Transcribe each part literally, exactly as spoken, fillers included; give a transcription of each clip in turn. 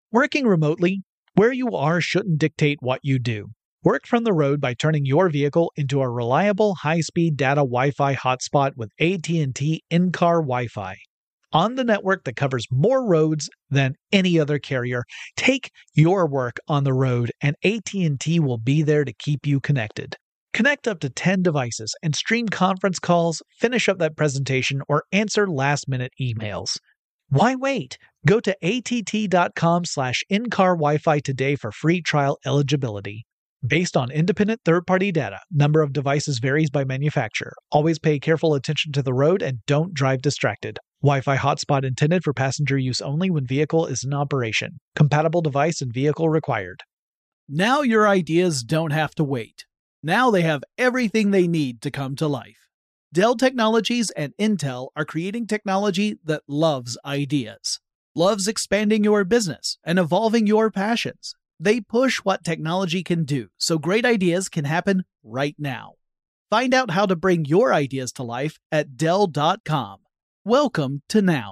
Working remotely, where you are shouldn't dictate what you do. Work from the road by turning your vehicle into a reliable high-speed data Wi-Fi hotspot with A T and T in-car Wi-Fi. On the network that covers more roads than any other carrier, take your work on the road and A T and T will be there to keep you connected. Connect up to ten devices and stream conference calls, finish up that presentation, or answer last-minute emails. Why wait? Go to att.com slash in-car Wi-Fi today for free trial eligibility. Based on independent third-party data, number of devices varies by manufacturer. Always pay careful attention to the road and don't drive distracted. Wi-Fi hotspot intended for passenger use only when vehicle is in operation. Compatible device and vehicle required. Now your ideas don't have to wait. Now they have everything they need to come to life. Dell Technologies and Intel are creating technology that loves ideas, loves expanding your business and evolving your passions. They push what technology can do so great ideas can happen right now. Find out how to bring your ideas to life at Dell dot com. Welcome to now.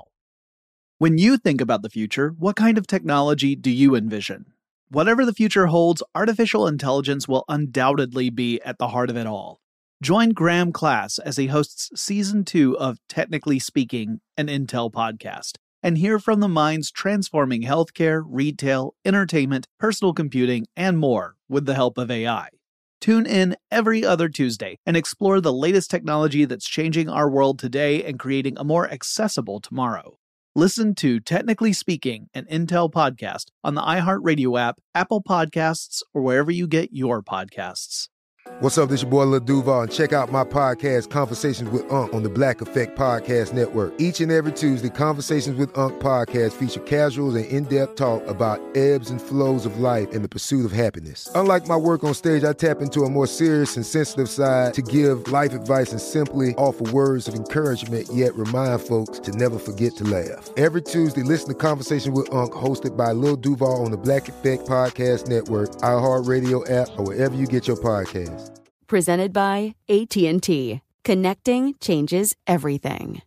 When you think about the future, what kind of technology do you envision? Whatever the future holds, artificial intelligence will undoubtedly be at the heart of it all. Join Graham Class as he hosts Season two of Technically Speaking, an Intel podcast, and hear from the minds transforming healthcare, retail, entertainment, personal computing, and more with the help of A I. Tune in every other Tuesday and explore the latest technology that's changing our world today and creating a more accessible tomorrow. Listen to Technically Speaking, an Intel podcast on the iHeartRadio app, Apple Podcasts, or wherever you get your podcasts. What's up, this your boy Lil Duval, and check out my podcast, Conversations with Unc, on the Black Effect Podcast Network. Each and every Tuesday, Conversations with Unc podcast feature casual and in-depth talk about ebbs and flows of life and the pursuit of happiness. Unlike my work on stage, I tap into a more serious and sensitive side to give life advice and simply offer words of encouragement, yet remind folks to never forget to laugh. Every Tuesday, listen to Conversations with Unc, hosted by Lil Duval on the Black Effect Podcast Network, iHeartRadio app, or wherever you get your podcasts. Presented by A T and T. Connecting changes everything.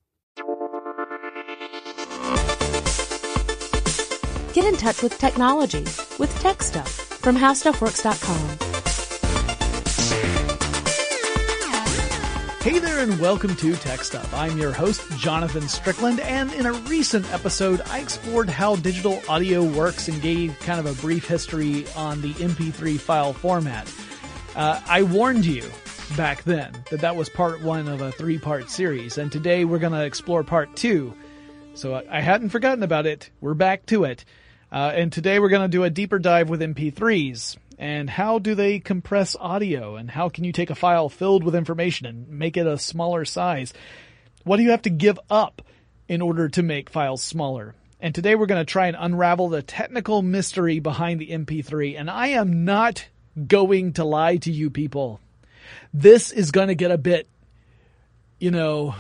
Get in touch with technology with Tech Stuff from how stuff works dot com. Hey there and welcome to Tech Stuff. I'm your host, Jonathan Strickland, and in a recent episode, I explored how digital audio works and gave kind of a brief history on the M P three file format. Uh, I warned you back then that that was part one of a three-part series, and today we're going to explore part two. So I, I hadn't forgotten about it. We're back to it. Uh, and today we're going to do a deeper dive with M P threes. And how do they compress audio? And how can you take a file filled with information and make it a smaller size? What do you have to give up in order to make files smaller? And today we're going to try and unravel the technical mystery behind the M P three. And I am not going to lie to you people. This is going to get a bit, you know,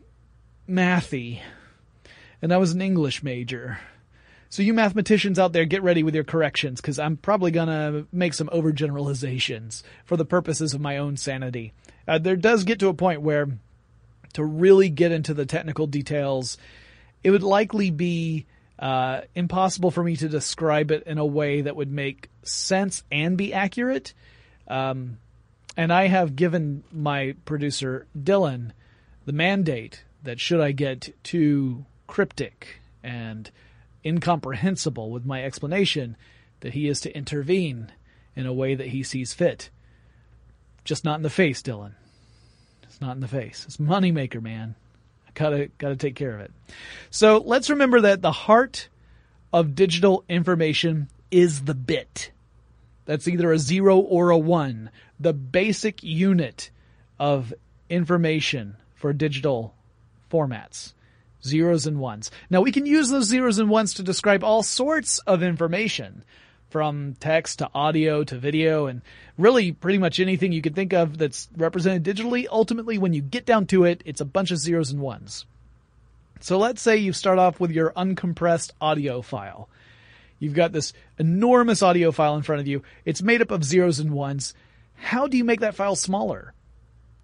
mathy. And I was an English major. So you mathematicians out there, get ready with your corrections, because I'm probably going to make some overgeneralizations for the purposes of my own sanity. Uh, there does get to a point where, to really get into the technical details, it would likely be uh, impossible for me to describe it in a way that would make sense and be accurate. Um, and I have given my producer, Dylan, the mandate that should I get too cryptic and incomprehensible with my explanation, that he is to intervene in a way that he sees fit. Just not in the face, Dylan. It's not in the face. It's moneymaker, man. I gotta, gotta take care of it. So let's remember that the heart of digital information is the bit. That's either a zero or a one. The basic unit of information for digital formats. Zeros and ones. Now we can use those zeros and ones to describe all sorts of information, from text to audio to video, and really pretty much anything you can think of that's represented digitally. Ultimately, when you get down to it, it's a bunch of zeros and ones. So let's say you start off with your uncompressed audio file. You've got this enormous audio file in front of you. It's made up of zeros and ones. How do you make that file smaller?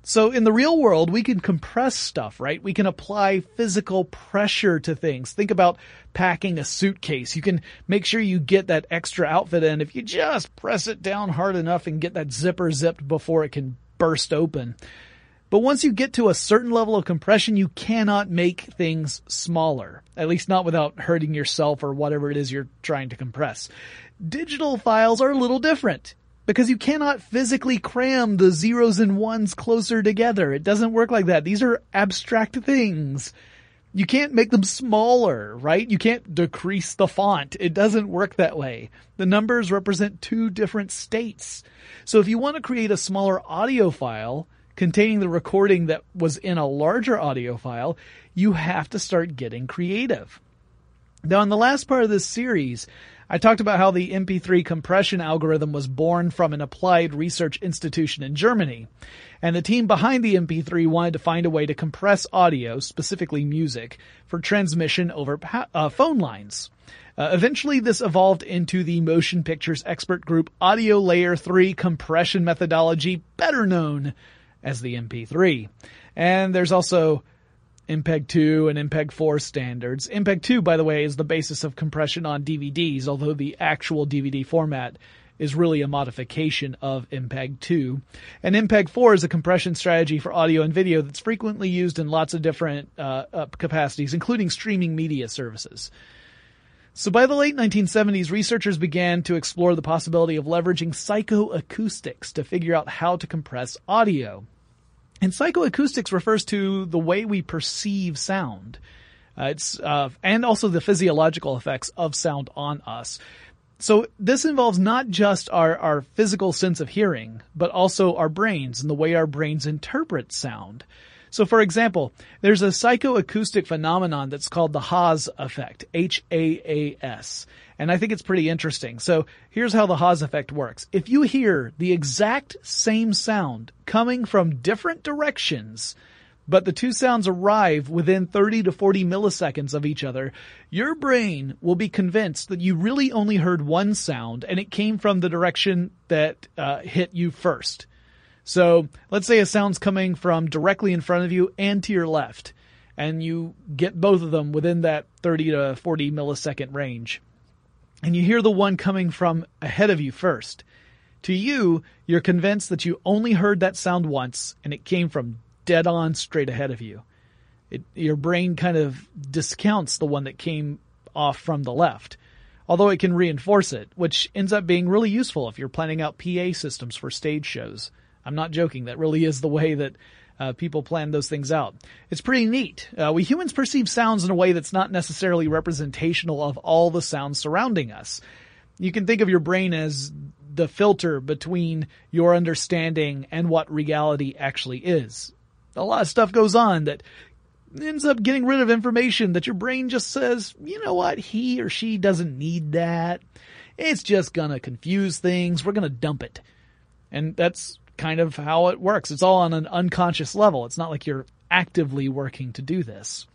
So in the real world, we can compress stuff, right? We can apply physical pressure to things. Think about packing a suitcase. You can make sure you get that extra outfit in if you just press it down hard enough and get that zipper zipped before it can burst open. But once you get to a certain level of compression, you cannot make things smaller, at least not without hurting yourself or whatever it is you're trying to compress. Digital files are a little different, because you cannot physically cram the zeros and ones closer together. It doesn't work like that. These are abstract things. You can't make them smaller, right? You can't decrease the font. It doesn't work that way. The numbers represent two different states. So if you want to create a smaller audio file containing the recording that was in a larger audio file, you have to start getting creative. Now, in the last part of this series, I talked about how the M P three compression algorithm was born from an applied research institution in Germany. And the team behind the M P three wanted to find a way to compress audio, specifically music, for transmission over uh, phone lines. Uh, eventually, this evolved into the motion pictures expert group Audio Layer three compression methodology, better known as the M P three. And there's also M P E G two and M P E G four standards. M P E G two, by the way, is the basis of compression on D V Ds, although the actual D V D format is really a modification of M P E G two. And M P E G four is a compression strategy for audio and video that's frequently used in lots of different uh, uh, capacities, including streaming media services. So by the late nineteen seventies, researchers began to explore the possibility of leveraging psychoacoustics to figure out how to compress audio. And psychoacoustics refers to the way we perceive sound. Uh, it's uh, and also the physiological effects of sound on us. So this involves not just our, our physical sense of hearing, but also our brains and the way our brains interpret sound. So for example, there's a psychoacoustic phenomenon that's called the Haas effect, H A A S. And I think it's pretty interesting. So here's how the Haas effect works. If you hear the exact same sound coming from different directions, but the two sounds arrive within thirty to forty milliseconds of each other, your brain will be convinced that you really only heard one sound and it came from the direction that uh, hit you first. So let's say a sound's coming from directly in front of you and to your left, and you get both of them within that thirty to forty millisecond range. And you hear the one coming from ahead of you first. To you, you're convinced that you only heard that sound once and it came from dead on straight ahead of you. It, your brain kind of discounts the one that came off from the left, although it can reinforce it, which ends up being really useful if you're planning out P A systems for stage shows. I'm not joking. That really is the way that uh, people plan those things out. It's pretty neat. Uh, we humans perceive sounds in a way that's not necessarily representational of all the sounds surrounding us. You can think of your brain as the filter between your understanding and what reality actually is. A lot of stuff goes on that ends up getting rid of information that your brain just says, you know what, he or she doesn't need that. It's just gonna confuse things. We're gonna dump it. And that's kind of how it works. It's all on an unconscious level. It's not like you're actively working to do this.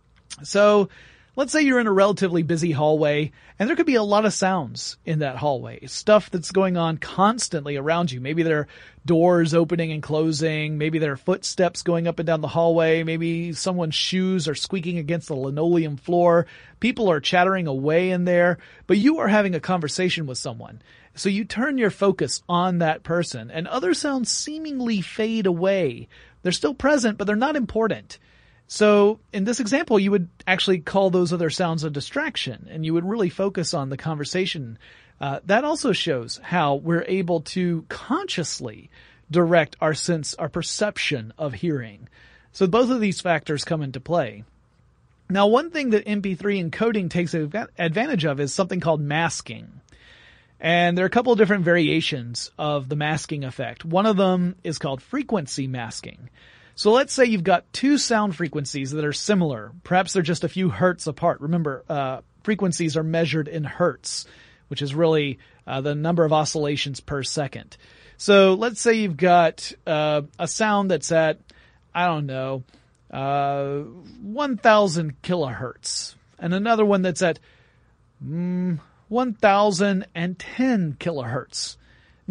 So let's say you're in a relatively busy hallway and there could be a lot of sounds in that hallway. Stuff that's going on constantly around you. Maybe there are doors opening and closing. Maybe there are footsteps going up and down the hallway. Maybe someone's shoes are squeaking against the linoleum floor. People are chattering away in there, but you are having a conversation with someone. So you turn your focus on that person and other sounds seemingly fade away. They're still present, but they're not important. So in this example, you would actually call those other sounds a distraction and you would really focus on the conversation. Uh, that also shows how we're able to consciously direct our sense, our perception of hearing. So both of these factors come into play. Now, one thing that M P three encoding takes advantage of is something called masking. And there are a couple of different variations of the masking effect. One of them is called frequency masking. So let's say you've got two sound frequencies that are similar. Perhaps they're just a few hertz apart. Remember, uh, frequencies are measured in hertz, which is really uh, the number of oscillations per second. So let's say you've got uh, a sound that's at, I don't know, uh, one thousand kilohertz, and another one that's at mm, one thousand ten kilohertz.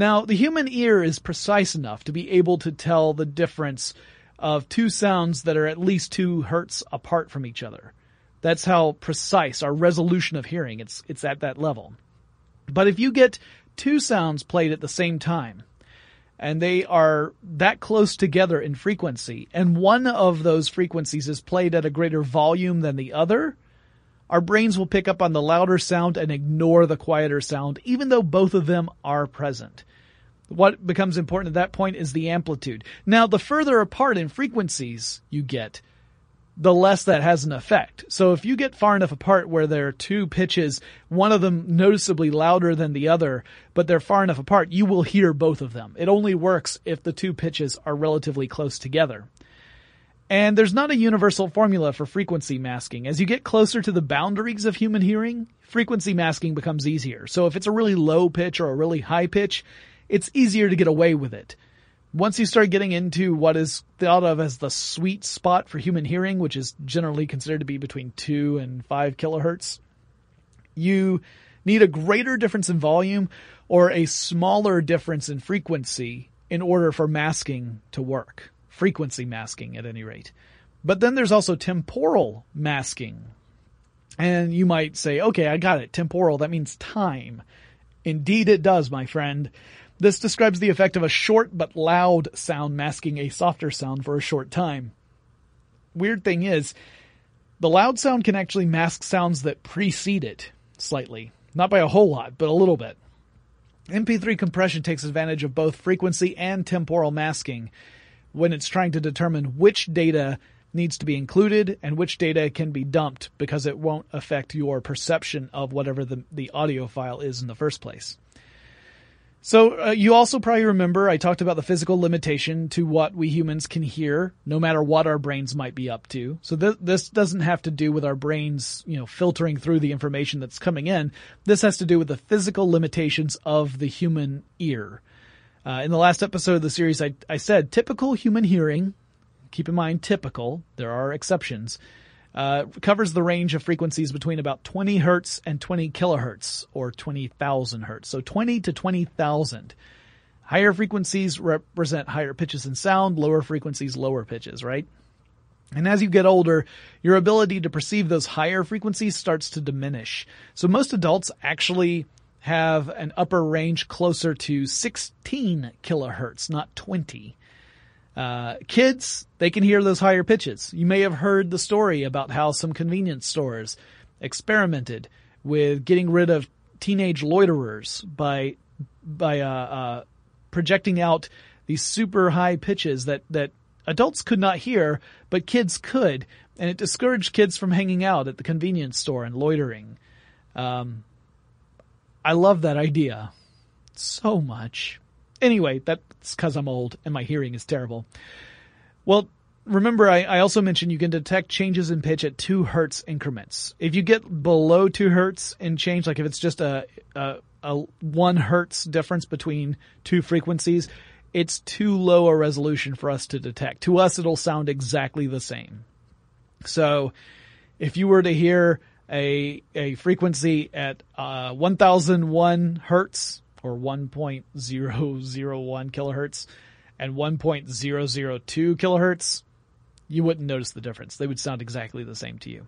Now, the human ear is precise enough to be able to tell the difference of two sounds that are at least two hertz apart from each other. That's how precise our resolution of hearing. It's, it's at that level. But if you get two sounds played at the same time, and they are that close together in frequency, and one of those frequencies is played at a greater volume than the other, our brains will pick up on the louder sound and ignore the quieter sound, even though both of them are present. What becomes important at that point is the amplitude. Now, the further apart in frequencies you get, the less that has an effect. So if you get far enough apart where there are two pitches, one of them noticeably louder than the other, but they're far enough apart, you will hear both of them. It only works if the two pitches are relatively close together. And there's not a universal formula for frequency masking. As you get closer to the boundaries of human hearing, frequency masking becomes easier. So if it's a really low pitch or a really high pitch, it's easier to get away with it. Once you start getting into what is thought of as the sweet spot for human hearing, which is generally considered to be between two and five kilohertz, you need a greater difference in volume or a smaller difference in frequency in order for masking to work. Frequency masking, at any rate. But then there's also temporal masking. And you might say, okay, I got it. Temporal, that means time. Indeed it does, my friend. This describes the effect of a short but loud sound masking a softer sound for a short time. Weird thing is, the loud sound can actually mask sounds that precede it slightly. Not by a whole lot, but a little bit. M P three compression takes advantage of both frequency and temporal masking when it's trying to determine which data needs to be included and which data can be dumped because it won't affect your perception of whatever the, the audio file is in the first place. So uh, you also probably remember I talked about the physical limitation to what we humans can hear, no matter what our brains might be up to. So th- this doesn't have to do with our brains, you know, filtering through the information that's coming in. This has to do with the physical limitations of the human ear. Uh, in the last episode of the series, I, I said typical human hearing, keep in mind typical, there are exceptions, uh, covers the range of frequencies between about twenty hertz and twenty kilohertz, or twenty thousand hertz. So twenty to twenty thousand. Higher frequencies represent higher pitches in sound, lower frequencies, lower pitches, right? And as you get older, your ability to perceive those higher frequencies starts to diminish. So most adults actually have an upper range closer to sixteen kilohertz, not twenty. Uh, kids, they can hear those higher pitches. You may have heard the story about how some convenience stores experimented with getting rid of teenage loiterers by, by, uh, uh, projecting out these super high pitches that, that adults could not hear, but kids could. And it discouraged kids from hanging out at the convenience store and loitering. Um, I love that idea so much. Anyway, that's because I'm old and my hearing is terrible. Well, remember, I, I also mentioned you can detect changes in pitch at two hertz increments. If you get below two hertz in change, like if it's just a, a, a one hertz difference between two frequencies, it's too low a resolution for us to detect. To us, it'll sound exactly the same. So if you were to hear a, a frequency at uh, one thousand one hertz, or one point zero zero one kilohertz, and one point zero zero two kilohertz, you wouldn't notice the difference. They would sound exactly the same to you.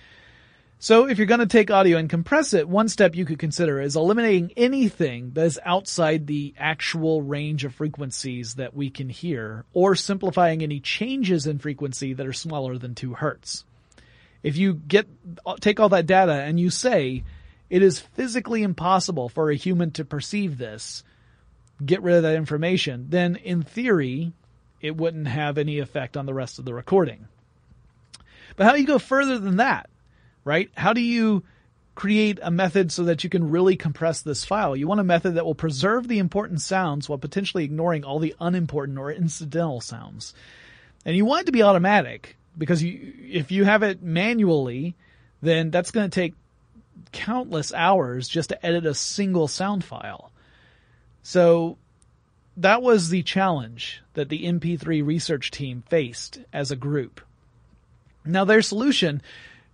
So if you're going to take audio and compress it, one step you could consider is eliminating anything that is outside the actual range of frequencies that we can hear, or simplifying any changes in frequency that are smaller than two hertz. If you get take all that data and you say, it is physically impossible for a human to perceive this, get rid of that information, then in theory, it wouldn't have any effect on the rest of the recording. But how do you go further than that, right? How do you create a method so that you can really compress this file? You want a method that will preserve the important sounds while potentially ignoring all the unimportant or incidental sounds. And you want it to be automatic, because you, if you have it manually, then that's going to take countless hours just to edit a single sound file. So that was the challenge that the M P three research team faced as a group. Now their solution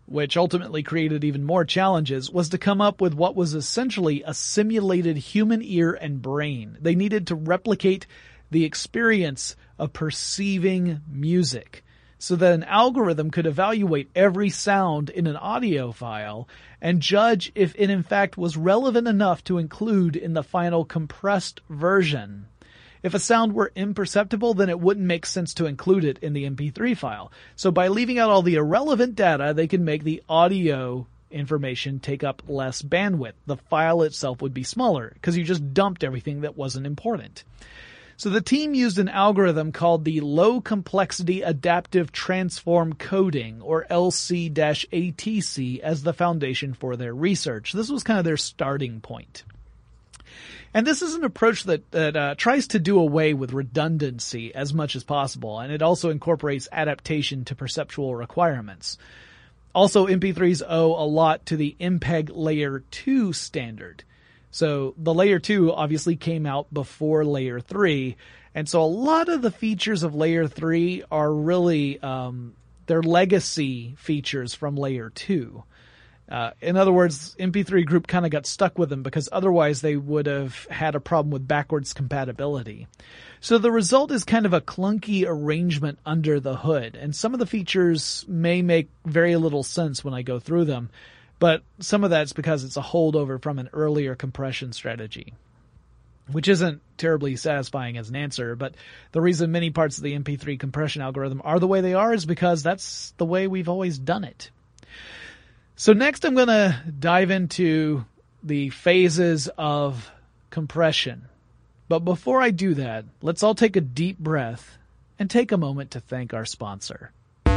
which ultimately created even more challenges, was to come up with what was essentially a simulated human ear and brain. They needed to replicate the experience of perceiving music so that an algorithm could evaluate every sound in an audio file and judge if it in fact was relevant enough to include in the final compressed version. If a sound were imperceptible, then it wouldn't make sense to include it in the M P three file. So by leaving out all the irrelevant data, they can make the audio information take up less bandwidth. The file itself would be smaller because you just dumped everything that wasn't important. So the team used an algorithm called the Low Complexity Adaptive Transform Coding, or L C A T C, as the foundation for their research. This was kind of their starting point. And this is an approach that, that uh, tries to do away with redundancy as much as possible, and it also incorporates adaptation to perceptual requirements. Also, M P threes owe a lot to the M P E G Layer two standard. So the Layer two obviously came out before Layer three, and so a lot of the features of Layer three are really um, they're legacy features from Layer two. Uh, in other words, M P three Group kind of got stuck with them because otherwise they would have had a problem with backwards compatibility. So the result is kind of a clunky arrangement under the hood, and some of the features may make very little sense when I go through them, but some of that's because it's a holdover from an earlier compression strategy, which isn't terribly satisfying as an answer, but the reason many parts of the M P three compression algorithm are the way they are is because that's the way we've always done it. So next I'm going to dive into the phases of compression. But before I do that, let's all take a deep breath and take a moment to thank our sponsor.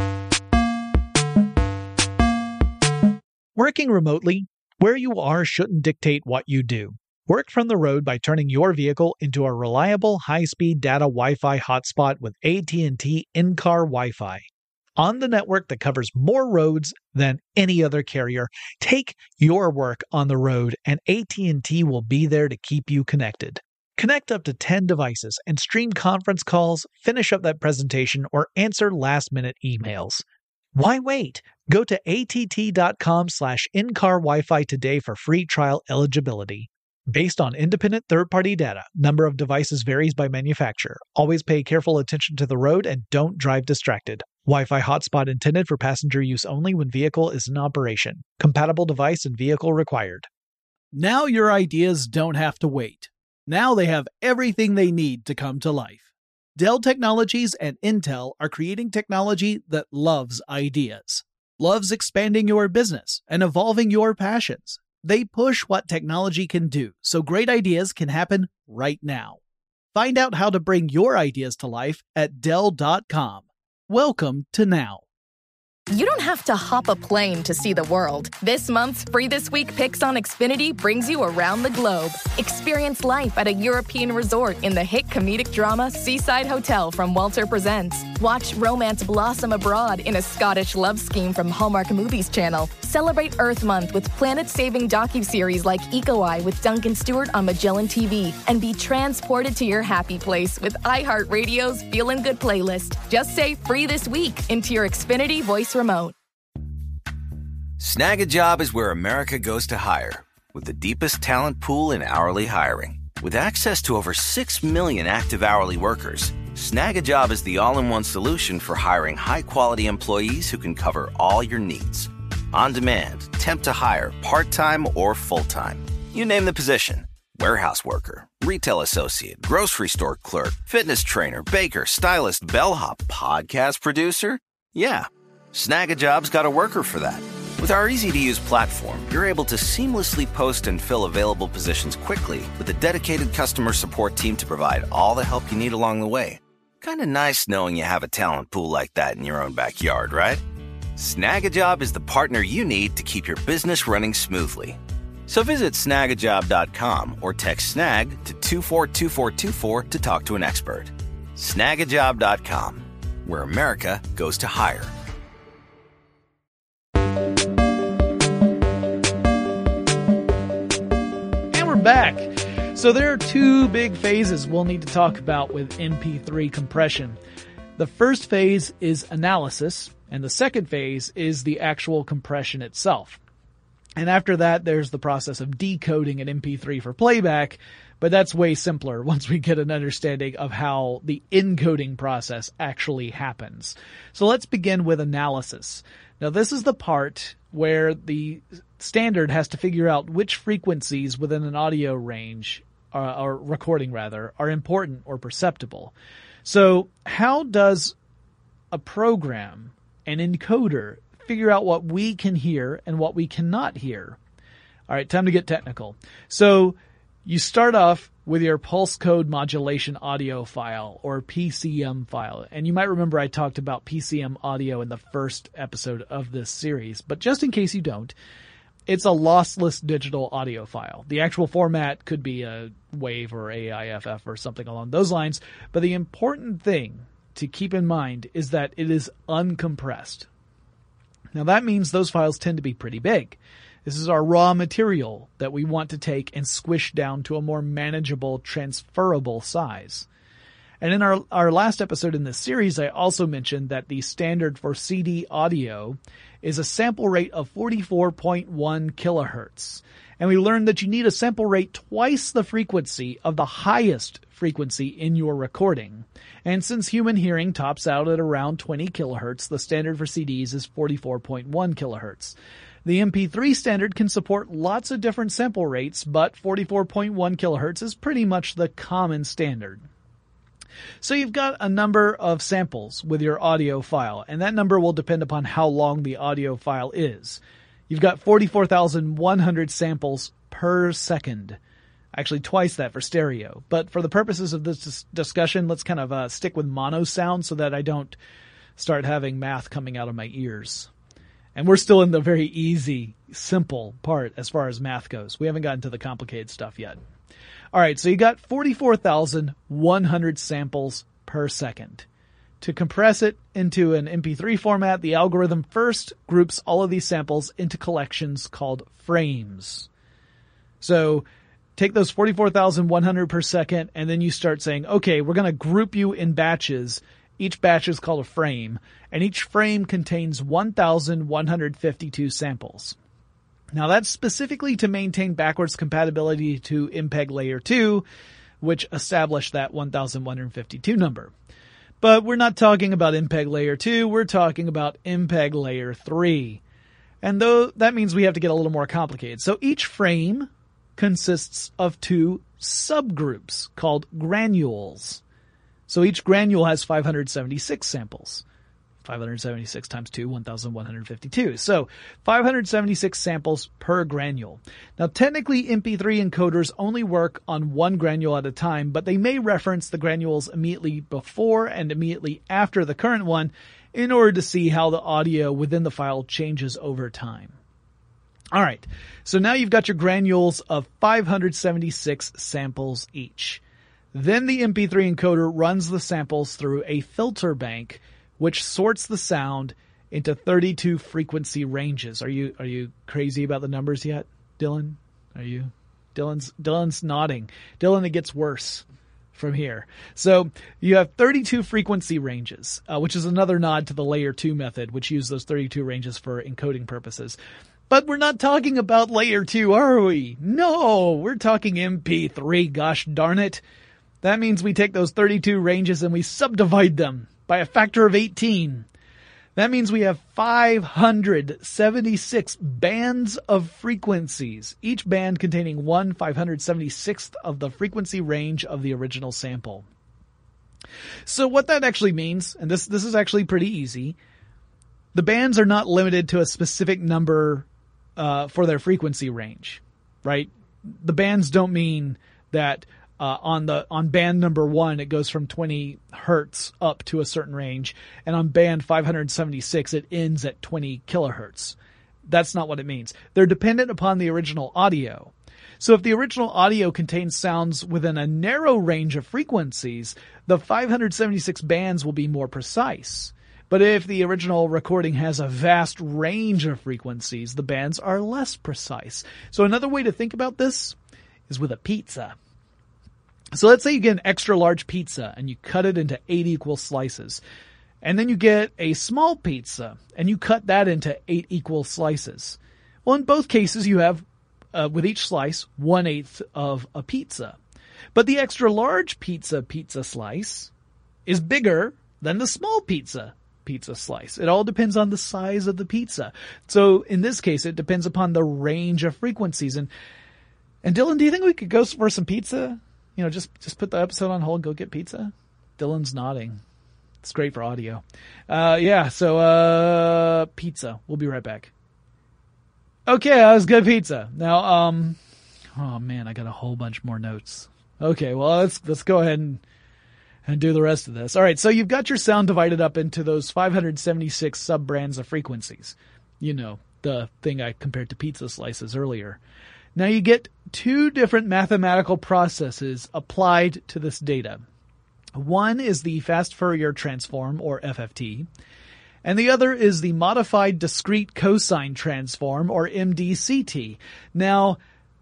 Working remotely, where you are shouldn't dictate what you do. Work from the road by turning your vehicle into a reliable high-speed data Wi-Fi hotspot with A T and T in-car Wi-Fi. On the network that covers more roads than any other carrier, take your work on the road and A T and T will be there to keep you connected. Connect up to ten devices and stream conference calls, finish up that presentation, or answer last-minute emails. Why wait? Go to att.com slash in-car Wi-Fi today for free trial eligibility. Based on independent third-party data, number of devices varies by manufacturer. Always pay careful attention to the road and don't drive distracted. Wi-Fi hotspot intended for passenger use only when vehicle is in operation. Compatible device and vehicle required. Now your ideas don't have to wait. Now they have everything they need to come to life. Dell Technologies and Intel are creating technology that loves ideas, loves expanding your business and evolving your passions. They push what technology can do, so great ideas can happen right now. Find out how to bring your ideas to life at Dell dot com. Welcome to Now. You don't have to hop a plane to see the world. This month's Free This Week Picks on Xfinity brings you around the globe. Experience life at a European resort in the hit comedic drama Seaside Hotel from Walter Presents. Watch romance blossom abroad in a Scottish love scheme from Hallmark Movies Channel. Celebrate Earth Month with planet-saving docuseries like Eco Eye with Duncan Stewart on Magellan T V. And be transported to your happy place with iHeartRadio's Feelin' Good playlist. Just say Free This Week into your Xfinity voice remote. Snag a Job is where America goes to hire, with the deepest talent pool in hourly hiring. With access to over six million active hourly workers, Snag a Job is the all-in-one solution for hiring high-quality employees who can cover all your needs. On demand, temp to hire, part-time or full-time. You name the position. Warehouse worker, retail associate, grocery store clerk, fitness trainer, baker, stylist, bellhop, podcast producer. Yeah, Snag a Job's got a worker for that. With our easy-to-use platform, you're able to seamlessly post and fill available positions quickly with a dedicated customer support team to provide all the help you need along the way. Kind of nice knowing you have a talent pool like that in your own backyard, right? Snag a Job is the partner you need to keep your business running smoothly. So visit snag a job dot com or text snag to two four two four two four to talk to an expert. snag a job dot com, where America goes to hire. And we're back. So there are two big phases we'll need to talk about with M P three compression. The first phase is analysis, And the second phase is the actual compression itself. And after that, there's the process of decoding an M P three for playback, but that's way simpler once we get an understanding of how the encoding process actually happens. So let's begin with analysis. Now, this is the part where the standard has to figure out which frequencies within an audio range, uh, or recording rather, are important or perceptible. So how does a program, an encoder, figure out what we can hear and what we cannot hear? All right, time to get technical. So you start off with your pulse code modulation audio file, or P C M file. And you might remember I talked about P C M audio in the first episode of this series, but just in case you don't, it's a lossless digital audio file. The actual format could be a WAV or A I F F or something along those lines, but the important thing to keep in mind is that it is uncompressed. Now that means those files tend to be pretty big. This is our raw material that we want to take and squish down to a more manageable, transferable size. And in our, our last episode in this series, I also mentioned that the standard for C D audio is a sample rate of forty-four point one kilohertz. And we learned that you need a sample rate twice the frequency of the highest frequency in your recording. And since human hearing tops out at around twenty kilohertz, the standard for C Ds is forty-four point one kilohertz. The M P three standard can support lots of different sample rates, but forty-four point one kilohertz is pretty much the common standard. So you've got a number of samples with your audio file, and that number will depend upon how long the audio file is. You've got forty-four thousand one hundred samples per second. Actually, twice that for stereo. But for the purposes of this discussion, let's kind of uh, stick with mono sound so that I don't start having math coming out of my ears. And we're still in the very easy, simple part as far as math goes. We haven't gotten to the complicated stuff yet. All right, so you got forty-four thousand one hundred samples per second. To compress it into an M P three format, the algorithm first groups all of these samples into collections called frames. So take those forty-four thousand one hundred per second, and then you start saying, okay, we're going to group you in batches. Each batch is called a frame, and each frame contains one thousand one hundred fifty-two samples. Now that's specifically to maintain backwards compatibility to M P E G Layer two, which established that one thousand one hundred fifty-two number. But we're not talking about M P E G Layer two, we're talking about M P E G Layer three. And though that means we have to get a little more complicated. So each frame consists of two subgroups called granules. So each granule has five hundred seventy-six samples. five hundred seventy-six times two, one thousand one hundred fifty-two. So five hundred seventy-six samples per granule. Now technically M P three encoders only work on one granule at a time, but they may reference the granules immediately before and immediately after the current one in order to see how the audio within the file changes over time. All right, so now you've got your granules of five hundred seventy-six samples each. Then the M P three encoder runs the samples through a filter bank, which sorts the sound into thirty-two frequency ranges. Are you are you crazy about the numbers yet, Dylan? Are you? Dylan's Dylan's nodding. Dylan, it gets worse from here. So you have thirty-two frequency ranges, uh, which is another nod to the layer two method, which used those thirty-two ranges for encoding purposes. But we're not talking about layer two, are we? No, we're talking M P three, gosh darn it. That means we take those thirty-two ranges and we subdivide them by a factor of eighteen. That means we have five hundred seventy-six bands of frequencies, each band containing one five hundred seventy-sixth of the frequency range of the original sample. So what that actually means, and this, this is actually pretty easy, the bands are not limited to a specific number uh, for their frequency range, right? The bands don't mean that Uh, on the, on band number one, it goes from twenty hertz up to a certain range. And on band five hundred seventy-six, it ends at twenty kilohertz. That's not what it means. They're dependent upon the original audio. So if the original audio contains sounds within a narrow range of frequencies, the five hundred seventy-six bands will be more precise. But if the original recording has a vast range of frequencies, the bands are less precise. So another way to think about this is with a pizza. So let's say you get an extra large pizza and you cut it into eight equal slices. And then you get a small pizza, and you cut that into eight equal slices. Well, in both cases, you have, uh, with each slice, one-eighth of a pizza. But the extra large pizza pizza slice is bigger than the small pizza pizza slice. It all depends on the size of the pizza. So in this case, it depends upon the range of frequencies. And, and Dylan, do you think we could go for some pizza? You know, just, just put the episode on hold and go get pizza? Dylan's nodding. It's great for audio. Uh, yeah, so, uh, pizza. We'll be right back. Okay, that was good pizza. Now, um, oh man, I got a whole bunch more notes. Okay, well, let's, let's go ahead and, and do the rest of this. All right, so you've got your sound divided up into those five hundred seventy-six sub-brands of frequencies. You know, the thing I compared to pizza slices earlier. Now you get two different mathematical processes applied to this data. One is the fast Fourier transform, or F F T, and the other is the modified discrete cosine transform, or M D C T. Now,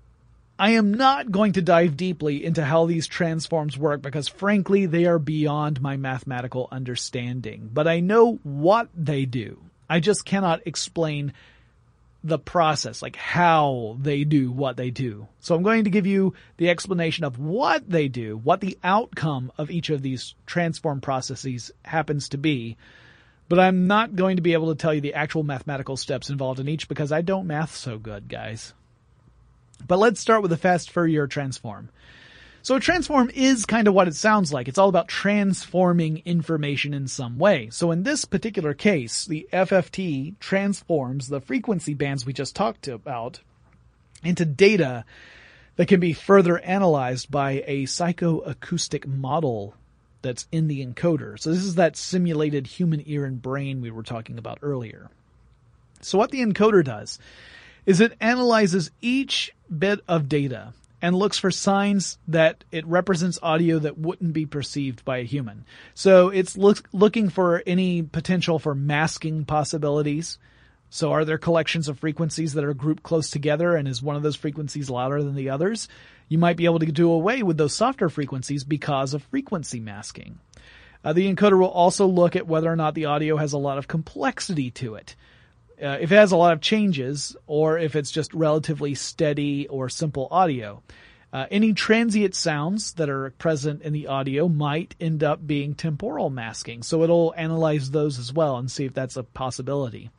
I am not going to dive deeply into how these transforms work because, frankly, they are beyond my mathematical understanding. But I know what they do. I just cannot explain the process, like how they do what they do. So I'm going to give you the explanation of what they do, what the outcome of each of these transform processes happens to be. But I'm not going to be able to tell you the actual mathematical steps involved in each because I don't math so good, guys. But let's start with the fast Fourier transform. So a transform is kind of what it sounds like. It's all about transforming information in some way. So in this particular case, the F F T transforms the frequency bands we just talked about into data that can be further analyzed by a psychoacoustic model that's in the encoder. So this is that simulated human ear and brain we were talking about earlier. So what the encoder does is it analyzes each bit of data and looks for signs that it represents audio that wouldn't be perceived by a human. So it's look, looking for any potential for masking possibilities. So are there collections of frequencies that are grouped close together, and is one of those frequencies louder than the others? You might be able to do away with those softer frequencies because of frequency masking. Uh, the encoder will also look at whether or not the audio has a lot of complexity to it. Uh, if it has a lot of changes, or if it's just relatively steady or simple audio. Uh, any transient sounds that are present in the audio might end up being temporal masking, so it'll analyze those as well and see if that's a possibility.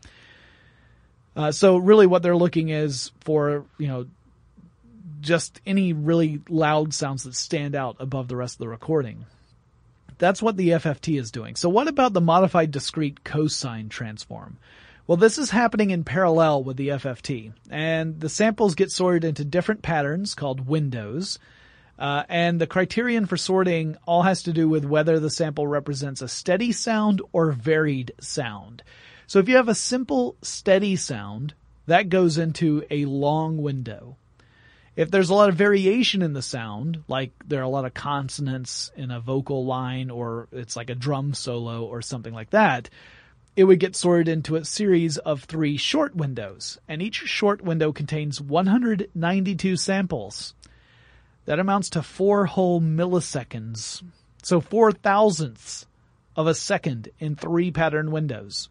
Uh, so really what they're looking is for, you know, just any really loud sounds that stand out above the rest of the recording. That's what the F F T is doing. So what about the modified discrete cosine transform? Well, this is happening in parallel with the F F T, and the samples get sorted into different patterns called windows, uh, and the criterion for sorting all has to do with whether the sample represents a steady sound or varied sound. So if you have a simple steady sound, that goes into a long window. If there's a lot of variation in the sound, like there are a lot of consonants in a vocal line, or it's like a drum solo or something like that, it would get sorted into a series of three short windows, and each short window contains one hundred ninety-two samples. That amounts to four whole milliseconds. So four thousandths of a second in three pattern windows.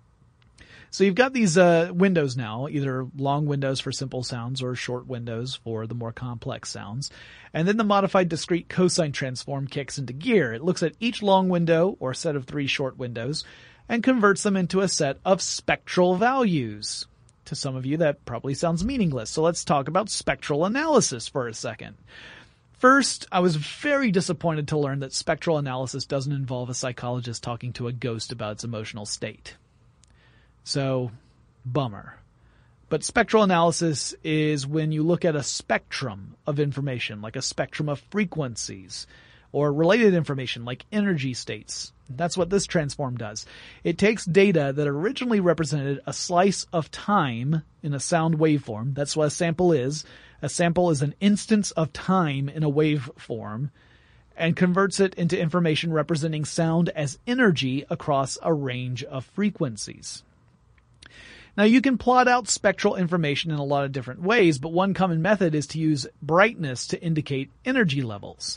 So you've got these uh, windows now, either long windows for simple sounds or short windows for the more complex sounds. And then the modified discrete cosine transform kicks into gear. It looks at each long window or set of three short windows and converts them into a set of spectral values. To some of you, that probably sounds meaningless. So let's talk about spectral analysis for a second. First, I was very disappointed to learn that spectral analysis doesn't involve a psychologist talking to a ghost about its emotional state. So, bummer. But spectral analysis is when you look at a spectrum of information, like a spectrum of frequencies, or related information like energy states. That's what this transform does. It takes data that originally represented a slice of time in a sound waveform. That's what a sample is. A sample is an instance of time in a waveform, and converts it into information representing sound as energy across a range of frequencies. Now, you can plot out spectral information in a lot of different ways, but one common method is to use brightness to indicate energy levels.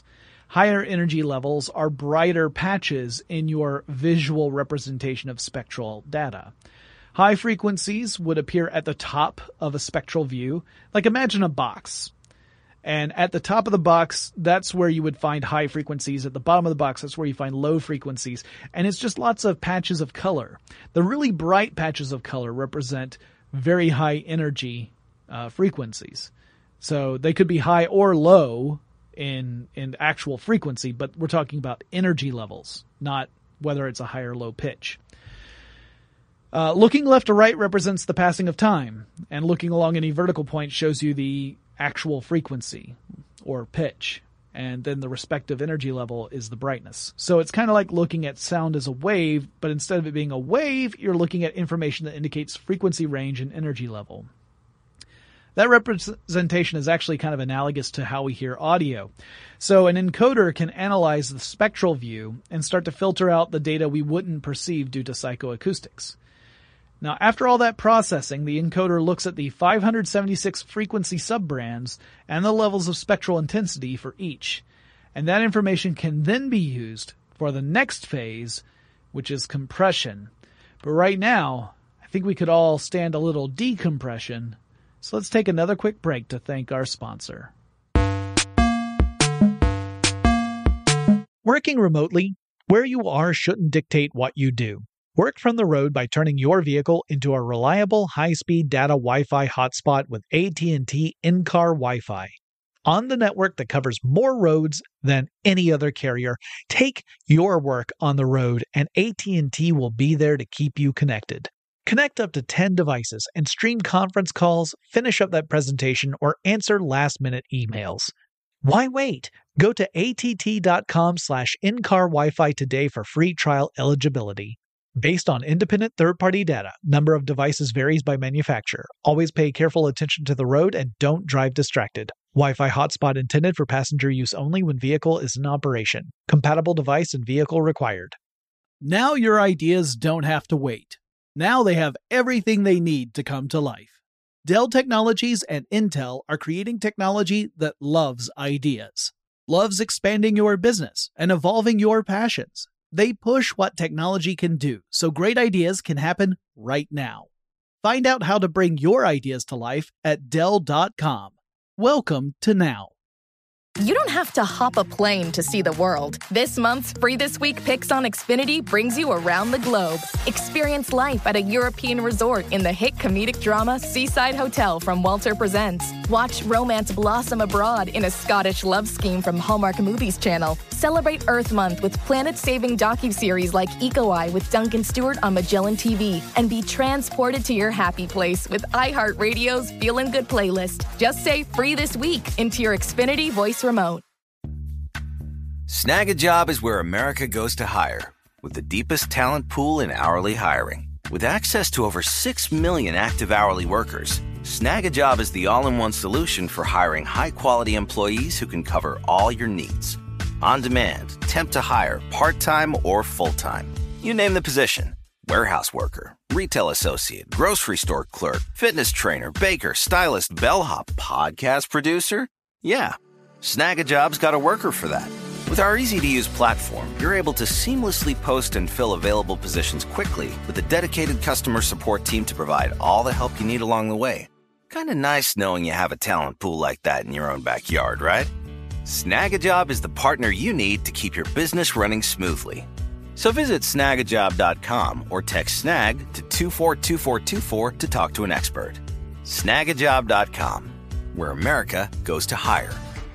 Higher energy levels are brighter patches in your visual representation of spectral data. High frequencies would appear at the top of a spectral view. Like imagine a box. And at the top of the box, that's where you would find high frequencies. At the bottom of the box, that's where you find low frequencies. And it's just lots of patches of color. The really bright patches of color represent very high energy uh, frequencies. So they could be high or low in in actual frequency, but we're talking about energy levels, not whether it's a high or low pitch. Uh, looking left to right represents the passing of time, and looking along any vertical point shows you the actual frequency or pitch, and then the respective energy level is the brightness. So it's kind of like looking at sound as a wave, but instead of it being a wave, you're looking at information that indicates frequency range and energy level. That representation is actually kind of analogous to how we hear audio. So an encoder can analyze the spectral view and start to filter out the data we wouldn't perceive due to psychoacoustics. Now, after all that processing, the encoder looks at the five hundred seventy-six frequency subbands and the levels of spectral intensity for each. And that information can then be used for the next phase, which is compression. But right now, I think we could all stand a little decompression. So let's take another quick break to thank our sponsor. Working remotely, where you are shouldn't dictate what you do. Work from the road by turning your vehicle into a reliable high-speed data Wi-Fi hotspot with A T and T in-car Wi-Fi. On the network that covers more roads than any other carrier, take your work on the road and A T and T will be there to keep you connected. Connect up to ten devices and stream conference calls, finish up that presentation, or answer last-minute emails. Why wait? Go to att.com slash in-car Wi-Fi today for free trial eligibility. Based on independent third-party data, number of devices varies by manufacturer. Always pay careful attention to the road and don't drive distracted. Wi-Fi hotspot intended for passenger use only when vehicle is in operation. Compatible device and vehicle required. Now your ideas don't have to wait. Now they have everything they need to come to life. Dell Technologies and Intel are creating technology that loves ideas, loves expanding your business and evolving your passions. They push what technology can do, so great ideas can happen right now. Find out how to bring your ideas to life at Dell dot com. Welcome to Now. You don't have to hop a plane to see the world. This month's Free This Week Picks on Xfinity brings you around the globe. Experience life at a European resort in the hit comedic drama Seaside Hotel from Walter Presents. Watch romance blossom abroad in a Scottish love scheme from Hallmark Movies Channel. Celebrate Earth Month with planet-saving docuseries like Eco Eye with Duncan Stewart on Magellan T V. And be transported to your happy place with iHeartRadio's Feelin' Good playlist. Just say Free This Week into your Xfinity voice remote. Snag a Job is where America goes to hire, with the deepest talent pool in hourly hiring. With access to over six million active hourly workers, Snag a Job is the all-in-one solution for hiring high-quality employees who can cover all your needs. On demand, temp to hire, part-time or full-time. You name the position. Warehouse worker, retail associate, grocery store clerk, fitness trainer, baker, stylist, bellhop, podcast producer. Yeah, Snag a Job's got a worker for that. With our easy-to-use platform, you're able to seamlessly post and fill available positions quickly with a dedicated customer support team to provide all the help you need along the way. Kind of nice knowing you have a talent pool like that in your own backyard, right? Snag a Job is the partner you need to keep your business running smoothly. So visit snag a job dot com or text snag to two four two four two four to talk to an expert. snag a job dot com, where America goes to hire.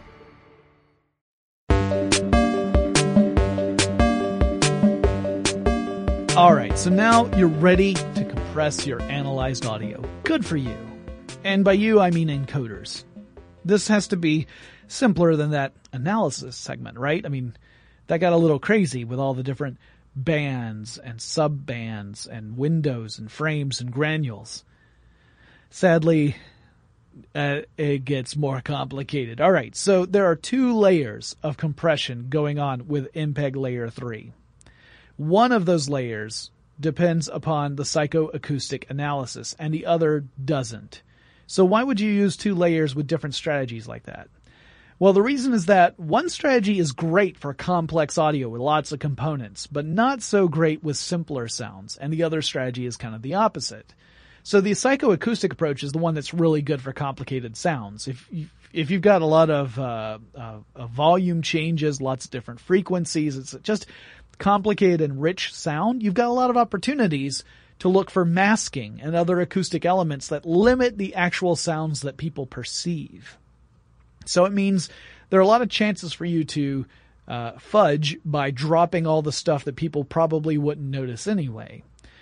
All right, so now you're ready to compress your analyzed audio. Good for you. And by you, I mean encoders. This has to be simpler than that analysis segment, right? I mean, that got a little crazy with all the different bands and sub-bands and windows and frames and granules. Sadly, uh, it gets more complicated. All right, so there are two layers of compression going on with M P E G Layer three. One of those layers depends upon the psychoacoustic analysis, and the other doesn't. So why would you use two layers with different strategies like that? Well, the reason is that one strategy is great for complex audio with lots of components, but not so great with simpler sounds, and the other strategy is kind of the opposite. So the psychoacoustic approach is the one that's really good for complicated sounds. If you, if you've got a lot of uh, uh, uh, volume changes, lots of different frequencies, it's just complicated and rich sound, you've got a lot of opportunities to look for masking and other acoustic elements that limit the actual sounds that people perceive. So it means there are a lot of chances for you to uh, fudge by dropping all the stuff that people probably wouldn't notice anyway.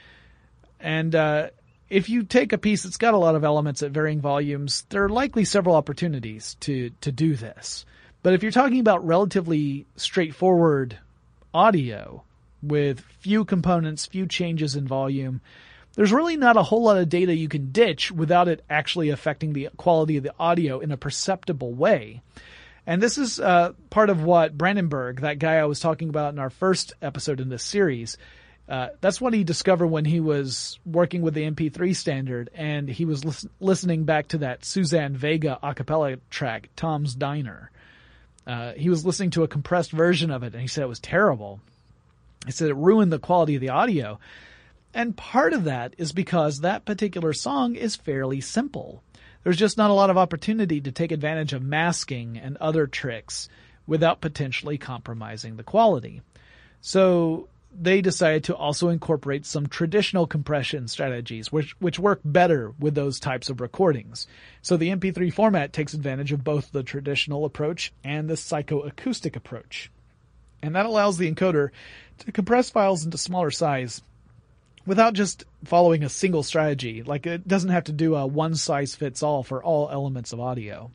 And uh, if you take a piece that's got a lot of elements at varying volumes, there are likely several opportunities to, to do this. But if you're talking about relatively straightforward audio with few components, few changes in volume, there's really not a whole lot of data you can ditch without it actually affecting the quality of the audio in a perceptible way. And this is uh, part of what Brandenburg, that guy I was talking about in our first episode in this series, uh, that's what he discovered when he was working with the M P three standard, and he was lis- listening back to that Suzanne Vega a cappella track, Tom's Diner. Uh, he was listening to a compressed version of it, and he said it was terrible. He said it ruined the quality of the audio. And part of that is because that particular song is fairly simple. There's just not a lot of opportunity to take advantage of masking and other tricks without potentially compromising the quality. So they decided to also incorporate some traditional compression strategies, which, which work better with those types of recordings. So the M P three format takes advantage of both the traditional approach and the psychoacoustic approach. And that allows the encoder to compress files into smaller size without just following a single strategy. Like, it doesn't have to do a one-size-fits-all for all elements of audio.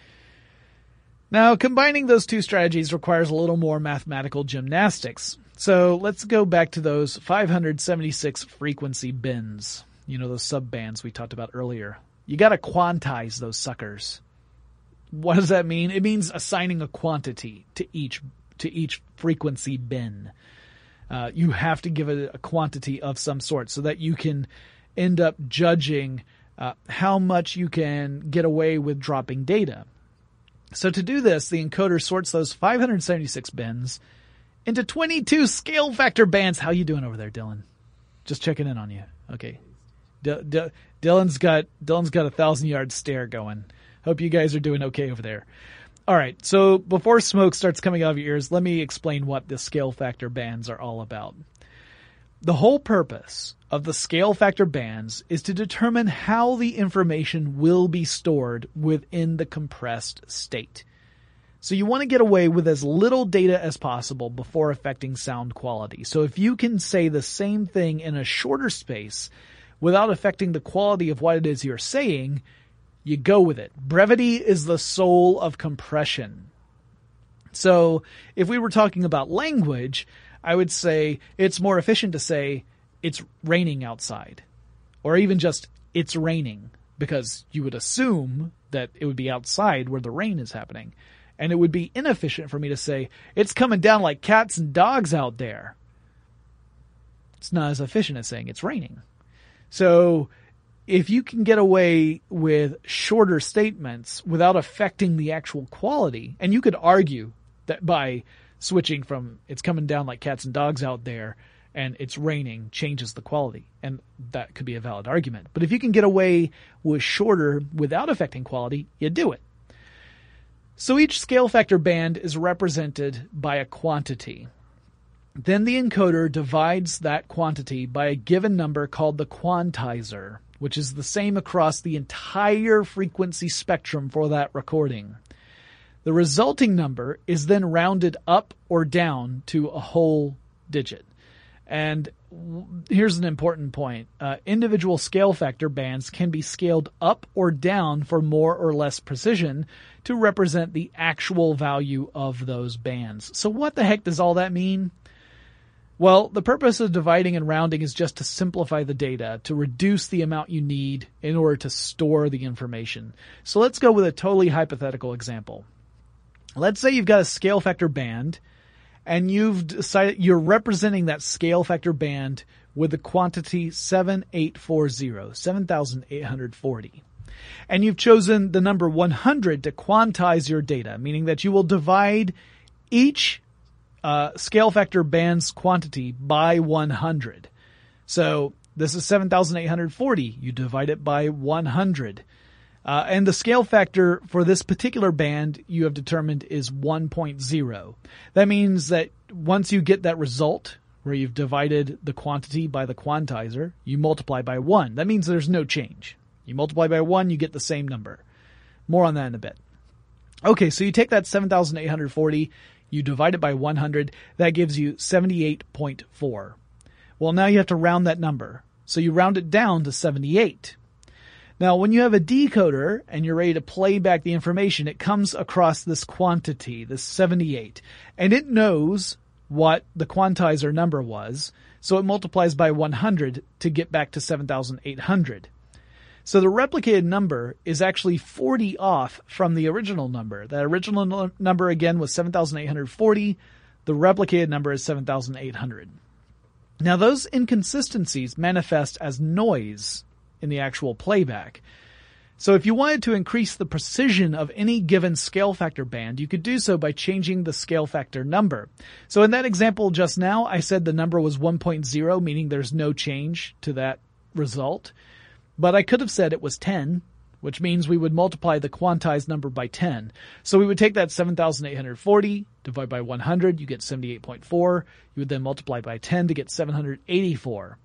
Now, combining those two strategies requires a little more mathematical gymnastics. So let's go back to those five hundred seventy-six frequency bins. You know, those sub-bands we talked about earlier. You gotta quantize those suckers. What does that mean? It means assigning a quantity to each, to each frequency bin. Uh, you have to give it a quantity of some sort so that you can end up judging uh, how much you can get away with dropping data. So to do this, the encoder sorts those five hundred seventy-six bins into twenty-two scale factor bands. How you doing over there, Dylan? Just checking in on you. Okay. D- D- Dylan's got Dylan's got a thousand yard stare going. Hope you guys are doing okay over there. All right, so before smoke starts coming out of your ears, let me explain what the scale factor bands are all about. The whole purpose of the scale factor bands is to determine how the information will be stored within the compressed state. So you want to get away with as little data as possible before affecting sound quality. So if you can say the same thing in a shorter space without affecting the quality of what it is you're saying, you go with it. Brevity is the soul of compression. So if we were talking about language, I would say it's more efficient to say it's raining outside, or even just it's raining, because you would assume that it would be outside where the rain is happening. And it would be inefficient for me to say it's coming down like cats and dogs out there. It's not as efficient as saying it's raining. So if you can get away with shorter statements without affecting the actual quality, and you could argue that by switching from it's coming down like cats and dogs out there and it's raining changes the quality, and that could be a valid argument. But if you can get away with shorter without affecting quality, you do it. So each scale factor band is represented by a quantity. Then the encoder divides that quantity by a given number called the quantizer, which is the same across the entire frequency spectrum for that recording. The resulting number is then rounded up or down to a whole digit. And here's an important point. Uh, individual scale factor bands can be scaled up or down for more or less precision to represent the actual value of those bands. So what the heck does all that mean? Well, the purpose of dividing and rounding is just to simplify the data, to reduce the amount you need in order to store the information. So let's go with a totally hypothetical example. Let's say you've got a scale factor band, and you've decided you're representing that scale factor band with the quantity seven eight four zero, seven thousand eight hundred forty. And you've chosen the number one hundred to quantize your data, meaning that you will divide each uh, scale factor band's quantity by one hundred. So this is seven thousand eight hundred forty. You divide it by one hundred. Uh, and the scale factor for this particular band you have determined is one point zero. That means that once you get that result where you've divided the quantity by the quantizer, you multiply by one. That means there's no change. You multiply by one, you get the same number. More on that in a bit. Okay, so you take that seven thousand eight hundred forty, you divide it by one hundred, that gives you seventy-eight point four. Well, now you have to round that number. So you round it down to seventy-eight. Now, when you have a decoder and you're ready to play back the information, it comes across this quantity, this seventy-eight, and it knows what the quantizer number was, so it multiplies by one hundred to get back to seven thousand eight hundred. So the replicated number is actually forty off from the original number. That original no- number, again, was seven thousand eight hundred forty. The replicated number is seven thousand eight hundred. Now, those inconsistencies manifest as noise in the actual playback. So if you wanted to increase the precision of any given scale factor band, you could do so by changing the scale factor number. So in that example just now, I said the number was one point zero, meaning there's no change to that result. But I could have said it was ten, which means we would multiply the quantized number by ten. So we would take that seven thousand eight hundred forty, divide by one hundred, you get seventy-eight point four. You would then multiply by ten to get seven hundred eighty-four.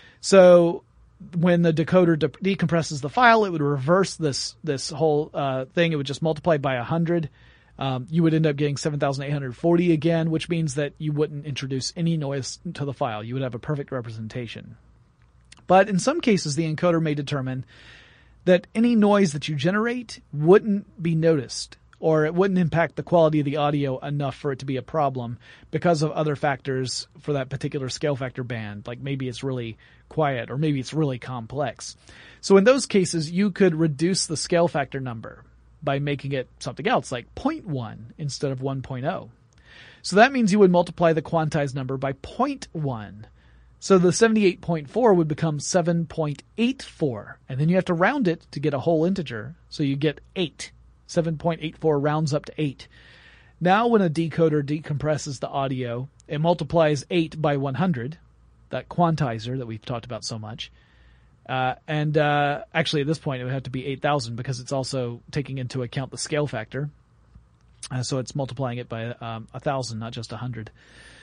So when the decoder de- decompresses the file, it would reverse this this whole uh, thing. It would just multiply by one hundred. Um, you would end up getting seven thousand eight hundred forty again, which means that you wouldn't introduce any noise to the file. You would have a perfect representation. But in some cases, the encoder may determine that any noise that you generate wouldn't be noticed, or it wouldn't impact the quality of the audio enough for it to be a problem because of other factors for that particular scale factor band. Like maybe it's really quiet, or maybe it's really complex. So in those cases, you could reduce the scale factor number by making it something else, like zero point one instead of one point zero. So that means you would multiply the quantized number by zero point one. So the seventy-eight point four would become seven point eight four, and then you have to round it to get a whole integer, so you get eight. seven point eight four rounds up to eight. Now when a decoder decompresses the audio, it multiplies eight by one hundred, that quantizer that we've talked about so much. Uh, and uh, actually at this point it would have to be eight thousand because it's also taking into account the scale factor. Uh, so it's multiplying it by um, one thousand, not just one hundred.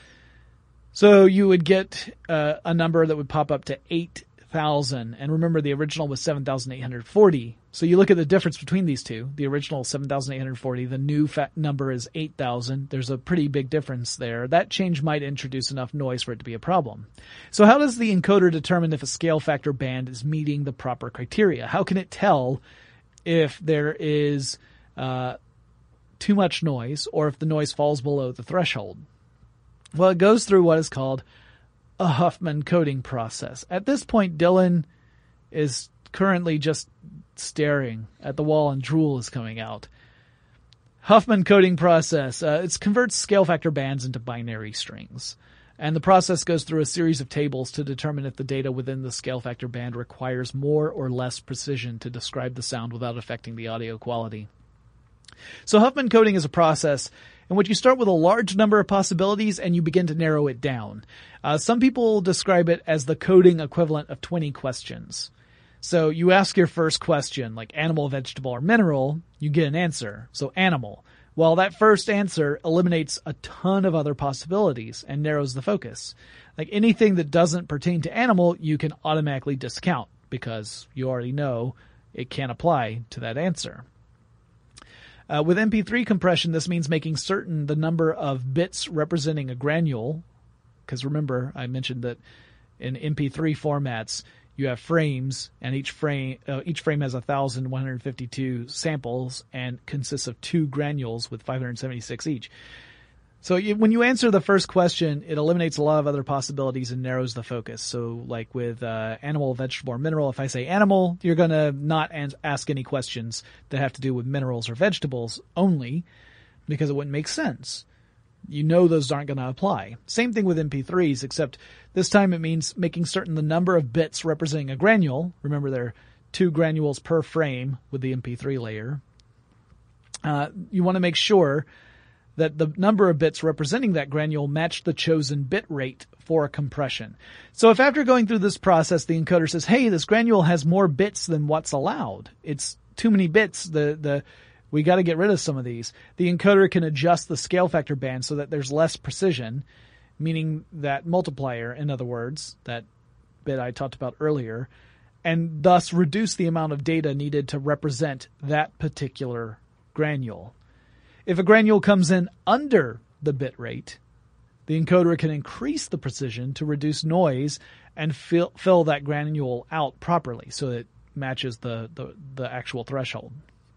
So you would get uh, a number that would pop up to eight thousand. And remember, the original was seven thousand eight hundred forty. So you look at the difference between these two. The original is seven thousand eight hundred forty. The new fa- number is eight thousand. There's a pretty big difference there. That change might introduce enough noise for it to be a problem. So how does the encoder determine if a scale factor band is meeting the proper criteria? How can it tell if there is uh, too much noise or if the noise falls below the threshold? Well, it goes through what is called a Huffman coding process. At this point, Dylan is currently just staring at the wall and drool is coming out. Huffman coding process. Uh, it converts scale factor bands into binary strings. And the process goes through a series of tables to determine if the data within the scale factor band requires more or less precision to describe the sound without affecting the audio quality. So Huffman coding is a process in which you start with a large number of possibilities and you begin to narrow it down. Uh, some people describe it as the coding equivalent of twenty questions. So you ask your first question, like animal, vegetable, or mineral, you get an answer. So animal. Well, that first answer eliminates a ton of other possibilities and narrows the focus. Like anything that doesn't pertain to animal, you can automatically discount because you already know it can't apply to that answer. Uh, with M P three compression, this means making certain the number of bits representing a granule, because remember, I mentioned that in M P three formats, you have frames, and each frame uh, each frame has one thousand one hundred fifty-two samples and consists of two granules with five hundred seventy-six each. So you, when you answer the first question, it eliminates a lot of other possibilities and narrows the focus. So like with uh, animal, vegetable, or mineral, if I say animal, you're going to not an- ask any questions that have to do with minerals or vegetables only because it wouldn't make sense. You know those aren't going to apply. Same thing with M P threes, except this time it means making certain the number of bits representing a granule. Remember, there are two granules per frame with the M P three layer. Uh, you want to make sure that the number of bits representing that granule match the chosen bit rate for compression. So if after going through this process, the encoder says, hey, this granule has more bits than what's allowed, it's too many bits, the, the, we got to get rid of some of these, the encoder can adjust the scale factor band so that there's less precision, meaning that multiplier, in other words, that bit I talked about earlier, and thus reduce the amount of data needed to represent that particular granule. If a granule comes in under the bit rate, the encoder can increase the precision to reduce noise and fill, fill that granule out properly so it matches the, the, the actual threshold.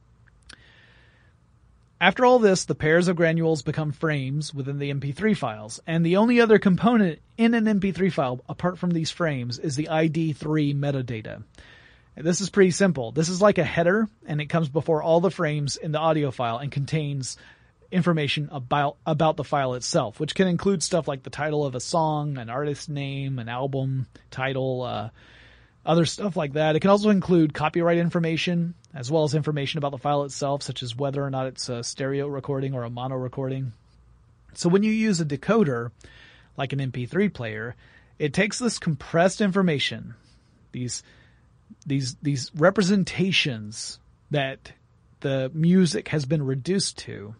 After all this, the pairs of granules become frames within the M P three files, and the only other component in an M P three file, apart from these frames, is the I D three metadata. And this is pretty simple. This is like a header, and it comes before all the frames in the audio file and contains information about about the file itself, which can include stuff like the title of a song, an artist name, an album title, uh, other stuff like that. It can also include copyright information, as well as information about the file itself, such as whether or not it's a stereo recording or a mono recording. So when you use a decoder, like an M P three player, it takes this compressed information, these these these representations that the music has been reduced to,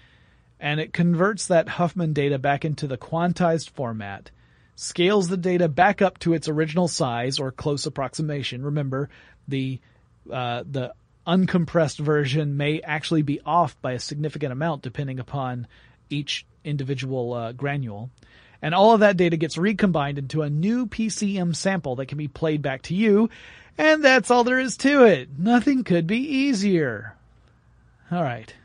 and it converts that Huffman data back into the quantized format, scales the data back up to its original size or close approximation. Remember, the uh, the uncompressed version may actually be off by a significant amount depending upon each individual uh, granule. And all of that data gets recombined into a new P C M sample that can be played back to you. And that's all there is to it. Nothing could be easier. All right.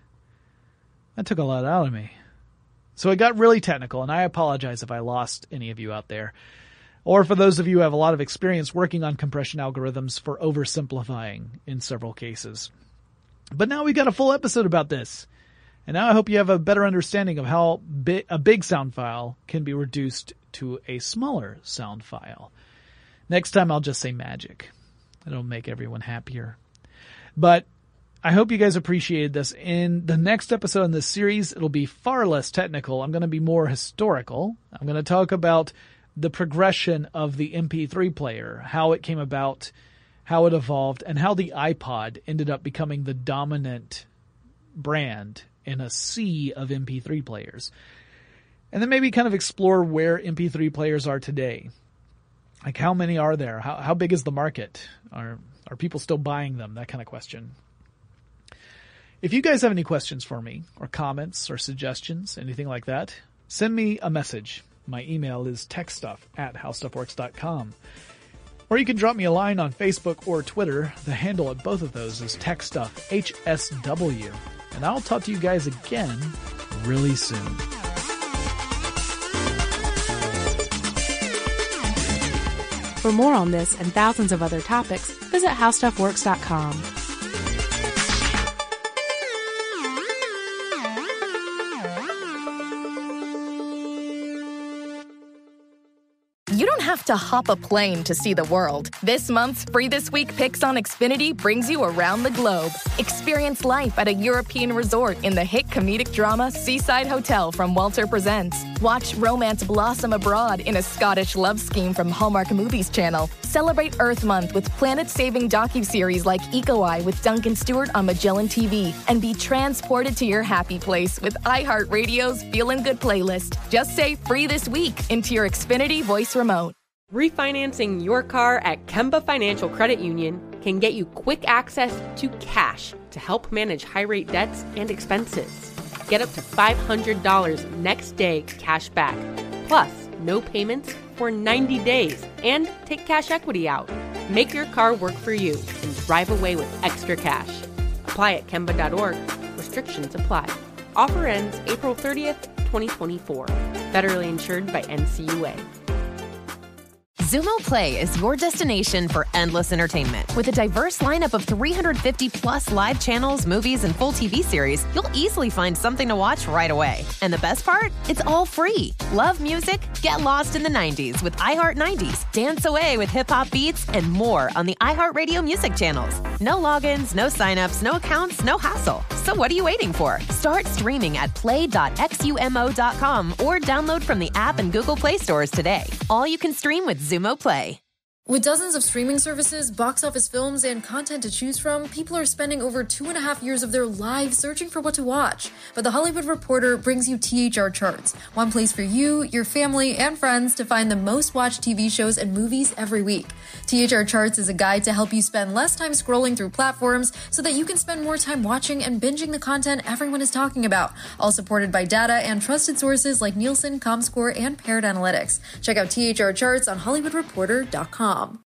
That took a lot out of me. So it got really technical, and I apologize if I lost any of you out there. Or for those of you who have a lot of experience working on compression algorithms for oversimplifying in several cases. But now we got a full episode about this. And now I hope you have a better understanding of how bi- a big sound file can be reduced to a smaller sound file. Next time I'll just say magic. It'll make everyone happier. But I hope you guys appreciated this. In the next episode in this series, it'll be far less technical. I'm going to be more historical. I'm going to talk about the progression of the M P three player, how it came about, how it evolved, and how the iPod ended up becoming the dominant brand in a sea of M P three players. And then maybe kind of explore where M P three players are today. Like, how many are there? How how big is the market? Are are people still buying them? That kind of question. If you guys have any questions for me, or comments, or suggestions, anything like that, send me a message. My email is techstuff at howstuffworks dot com. Or you can drop me a line on Facebook or Twitter. The handle at both of those is techstuff, H S W. And I'll talk to you guys again really soon. For more on this and thousands of other topics, visit how stuff works dot com. You don't have to hop a plane to see the world. This month's Free This Week Picks on Xfinity brings you around the globe. Experience life at a European resort in the hit comedic drama Seaside Hotel from Walter Presents. Watch romance blossom abroad in a Scottish love scheme from Hallmark Movies Channel. Celebrate Earth Month with planet-saving docuseries like Eco Eye with Duncan Stewart on Magellan T V. And be transported to your happy place with iHeartRadio's Feelin' Good playlist. Just say Free This Week into your Xfinity voice remote. Refinancing your car at Kemba Financial Credit Union can get you quick access to cash to help manage high-rate debts and expenses. Get up to five hundred dollars next day cash back, plus no payments for ninety days, and take cash equity out. Make your car work for you and drive away with extra cash. Apply at kemba dot org. Restrictions apply. Offer ends April thirtieth, twenty twenty-four. Federally insured by N C U A. Zumo Play is your destination for endless entertainment. With a diverse lineup of three hundred fifty plus live channels, movies, and full T V series, you'll easily find something to watch right away. And the best part? It's all free. Love music? Get lost in the nineties with iHeart nineties, dance away with hip-hop beats, and more on the iHeartRadio music channels. No logins, no signups, no accounts, no hassle. So what are you waiting for? Start streaming at play dot xumo dot com or download from the app and Google Play stores today. All you can stream with Zumo Play. With dozens of streaming services, box office films, and content to choose from, people are spending over two and a half years of their lives searching for what to watch. But The Hollywood Reporter brings you T H R Charts, one place for you, your family, and friends to find the most watched T V shows and movies every week. T H R Charts is a guide to help you spend less time scrolling through platforms so that you can spend more time watching and binging the content everyone is talking about, all supported by data and trusted sources like Nielsen, Comscore, and Paired Analytics. Check out T H R Charts on Hollywood Reporter dot com.